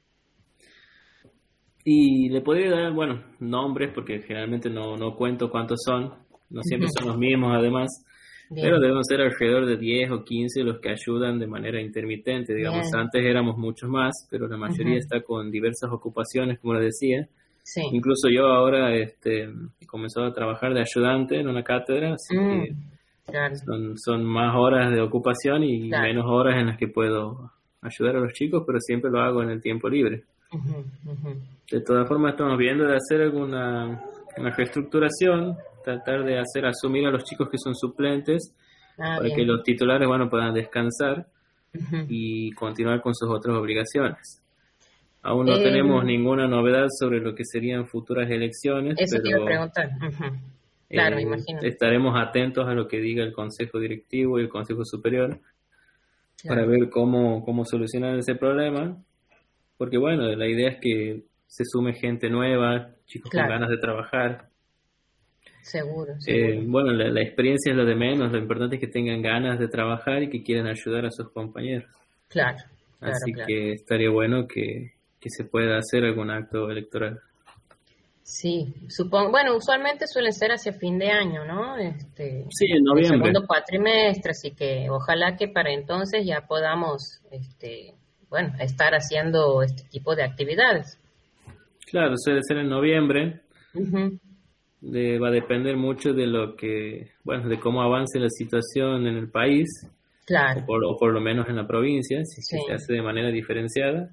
Y le podría dar, bueno, nombres, porque generalmente no, no cuento cuántos son. No siempre Ujú. son los mismos, además. Bien. Pero deben ser alrededor de diez o quince los que ayudan de manera intermitente. Digamos, Bien. antes éramos muchos más, pero la mayoría Ujú. está con diversas ocupaciones, como les decía. Sí. Incluso yo ahora este, he comenzado a trabajar de ayudante en una cátedra, así Mm, que claro. son, son más horas de ocupación y Claro. menos horas en las que puedo ayudar a los chicos, pero siempre lo hago en el tiempo libre. Ujú, ujú. De todas formas, estamos viendo de hacer alguna una reestructuración, tratar de hacer asumir a los chicos que son suplentes Ah, para bien. que los titulares bueno, puedan descansar Ujú. y continuar con sus otras obligaciones. Aún no eh, tenemos ninguna novedad sobre lo que serían futuras elecciones. Eso pero, te iba a preguntar. Uh-huh. Claro, eh, me imagino. Estaremos atentos a lo que diga el Consejo Directivo y el Consejo Superior, claro, para ver cómo, cómo solucionar ese problema. Porque bueno, la idea es que se sume gente nueva, chicos, claro, con ganas de trabajar. Seguro, seguro. Eh, bueno, la, la experiencia es lo de menos, lo importante es que tengan ganas de trabajar y que quieran ayudar a sus compañeros. Claro, claro. Así claro. que estaría bueno que, que se pueda hacer algún acto electoral. Sí, supongo, bueno, usualmente suelen ser hacia fin de año, ¿no? Este, sí, en noviembre. El segundo cuatrimestre, así que ojalá que para entonces ya podamos, este, bueno, estar haciendo este tipo de actividades. Claro, suele ser en noviembre. Uh-huh. De, va a depender mucho de lo que, bueno, de cómo avance la situación en el país, claro, o por, o por lo menos en la provincia, si sí. se hace de manera diferenciada,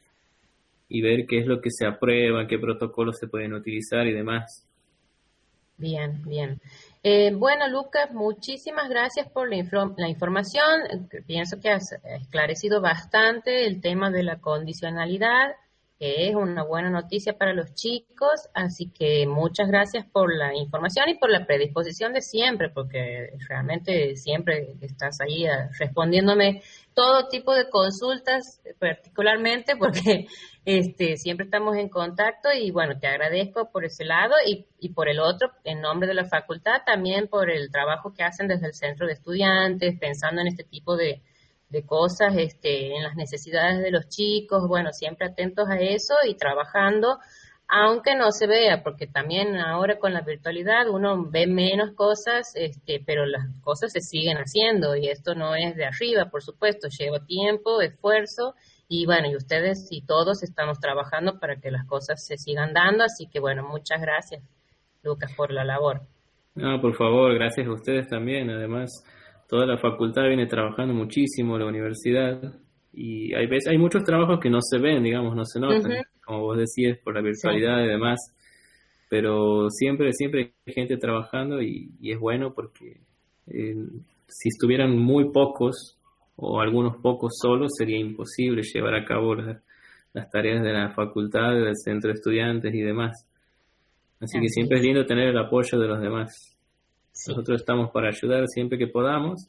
y ver qué es lo que se aprueba, qué protocolos se pueden utilizar y demás. Bien, bien. Eh, bueno, Lucas, muchísimas gracias por la, inf- la información. Pienso que has esclarecido bastante el tema de la condicionalidad, que es una buena noticia para los chicos, así que muchas gracias por la información y por la predisposición de siempre, porque realmente siempre estás ahí respondiéndome todo tipo de consultas, particularmente porque este siempre estamos en contacto y bueno, te agradezco por ese lado y, y por el otro, en nombre de la facultad, también por el trabajo que hacen desde el centro de estudiantes, pensando en este tipo de de cosas, este, en las necesidades de los chicos, bueno, siempre atentos a eso y trabajando, aunque no se vea, porque también ahora con la virtualidad uno ve menos cosas, este, pero las cosas se siguen haciendo y esto no es de arriba, por supuesto, lleva tiempo, esfuerzo y bueno, y ustedes y todos estamos trabajando para que las cosas se sigan dando, así que bueno, muchas gracias, Lucas, por la labor. No, por favor, gracias a ustedes también, además toda la facultad viene trabajando muchísimo, la universidad, y hay veces, hay muchos trabajos que no se ven, digamos, no se notan, uh-huh, como vos decías, por la virtualidad, sí, y demás, pero siempre, siempre hay gente trabajando y, y es bueno porque eh, si estuvieran muy pocos o algunos pocos solos, sería imposible llevar a cabo las, las tareas de la facultad, del centro de estudiantes y demás. Así, Así que siempre es lindo tener el apoyo de los demás. Sí. Nosotros estamos para ayudar siempre que podamos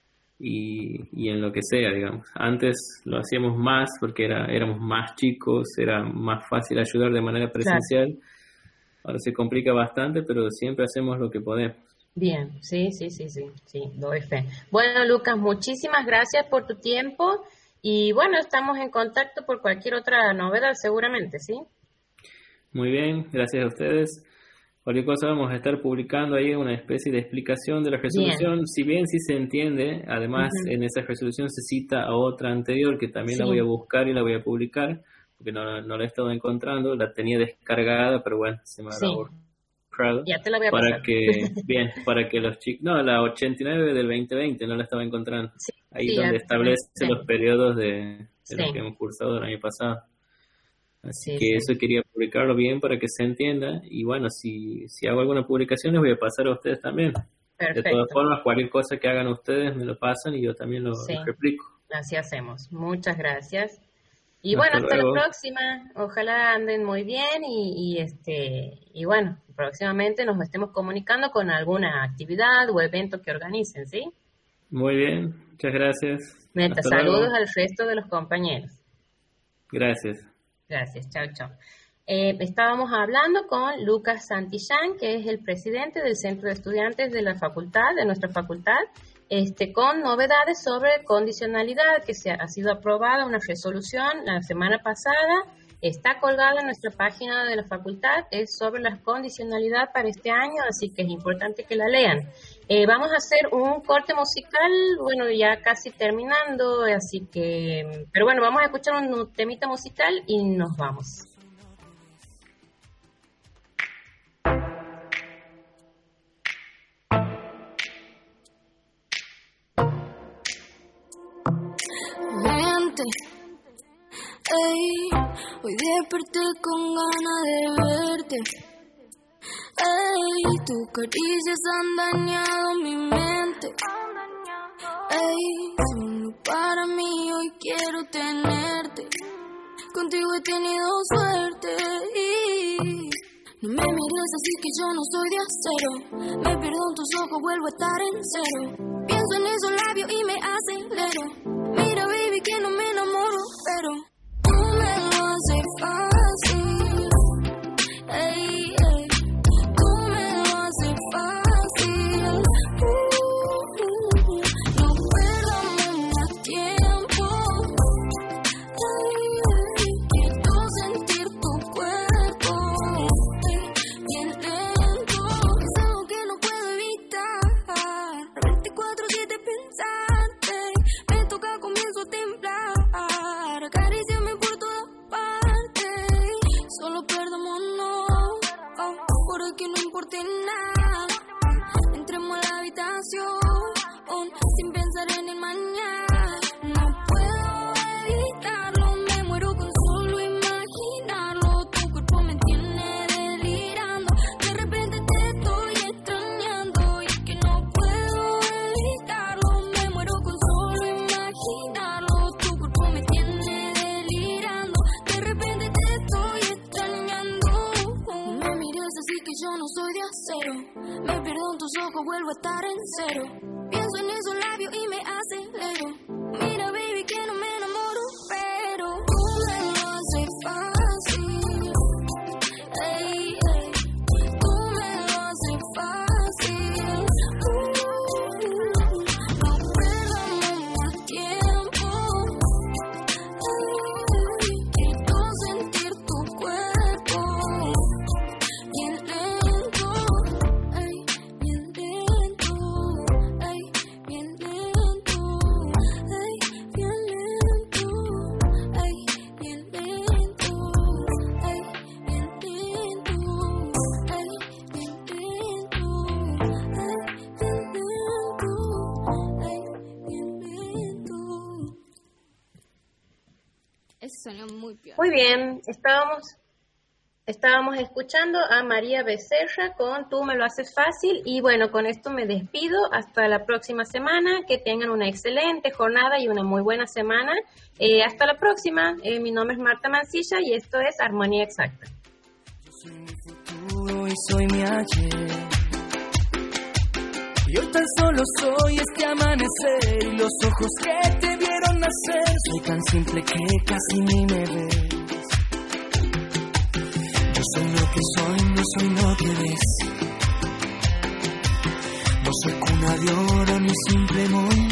y, y en lo que sea, digamos. Antes lo hacíamos más porque era éramos más chicos, era más fácil ayudar de manera presencial. Claro. Ahora se complica bastante, pero siempre hacemos lo que podemos. Bien, sí, sí, sí, sí, sí, doy fe. Bueno, Lucas, muchísimas gracias por tu tiempo y bueno, estamos en contacto por cualquier otra novedad seguramente, ¿sí? Muy bien, gracias a ustedes. Cualquier cosa vamos a estar publicando ahí una especie de explicación de la resolución. Bien. Si bien sí se entiende, además uh-huh, en esa resolución se cita a otra anterior que también sí, la voy a buscar y la voy a publicar, porque no, no la he estado encontrando, la tenía descargada, pero bueno, se me habrá sí, borrado. Ya te la voy a para pasar. que Bien, para que los chicos... No, la ochenta y nueve del veinte veinte, no la estaba encontrando. Sí, ahí sí, donde establece sí, los periodos de, de sí, los que hemos cursado el año pasado. Así sí, que sí, eso quería publicarlo bien para que se entienda y bueno, si, si hago alguna publicación les voy a pasar a ustedes también. Perfecto. De todas formas, cualquier cosa que hagan ustedes me lo pasan y yo también lo, sí, lo replico. Así hacemos. Muchas gracias. Y hasta bueno, hasta luego. La próxima. Ojalá anden muy bien y, y este y bueno, próximamente nos estemos comunicando con alguna actividad o evento que organicen, ¿sí? Muy bien, muchas gracias. Meta, saludos luego. Al resto de los compañeros. Gracias. Gracias, chao, chao. Eh, estábamos hablando con Lucas Santillán, que es el presidente del Centro de Estudiantes de la facultad, de nuestra facultad, este, con novedades sobre condicionalidad, que se ha, ha sido aprobada una resolución la semana pasada, está colgada en nuestra página de la facultad, es sobre la condicionalidad para este año, así que es importante que la lean. Eh, vamos a hacer un corte musical, bueno, ya casi terminando, así que, pero bueno, vamos a escuchar un temita musical y nos vamos. Mente, ey, hoy desperté con ganas de verte. Ey, tus caricias han dañado mi mente. Ey, solo para mí hoy quiero tenerte. contigo he tenido suerte. Y no me mires así que yo no soy de acero. Me pierdo en tus ojos, vuelvo a estar en cero. Pienso en esos labios y me acelero. Mira, baby, que no me enamoro, pero tú me lo haces fácil. Ey, ey, tú me lo haces fácil. Uh, uh, uh, no perdamos más tiempo. Ey, ey, quiero sentir tu cuerpo. Ey, bien lento. Es algo que no puedo evitar. veinticuatro siete pensarte. Me toca, comienzo a temblar. Acaríciame por todas partes. Solo perdámonos. Oh, por hoy que no importe nada. Entremos a la habitación oh, sin pensar en el mañana. No puedo evitarlo. Me muero con solo imaginarlo. Tu cuerpo me tiene delirando. De repente te estoy extrañando. Y es que no puedo evitarlo. Me muero con solo imaginarlo. Tu cuerpo me tiene delirando. De repente te estoy extrañando. No me mires así que yo no soy de acero. Me pierdo en tus ojos, vuelvo a estar en cero. Pienso en esos labios y me acelero. Mira, baby, que no me enamoro, pero tú me lo haces fácil. Ey, ey, tú me lo haces fácil. Uh, uh, no perdamos más tiempo. Ey, ey, quiero sentir tu cuerpo. Bien lento, ey, bien lento, ey, bien lento, ey, bien lento, ey, bien lento, ey, bien lento, ey, bien lento, ey, bien lento, ey, bien lento. Eso salió muy peor. Muy bien, estábamos, estábamos escuchando a María Becerra con Tú me lo haces fácil y bueno, con esto me despido hasta la próxima semana, que tengan una excelente jornada y una muy buena semana. Eh, hasta la próxima, eh, mi nombre es Marta Mancilla y esto es Armonía Exacta. Soy mi futuro y soy mi ayer. Y hoy tan solo soy este amanecer y los ojos que te vieron nacer. Soy tan simple que casi ni me ves. Yo soy lo que soy, no soy lo que ves. No soy cuna de oro ni simple movimiento.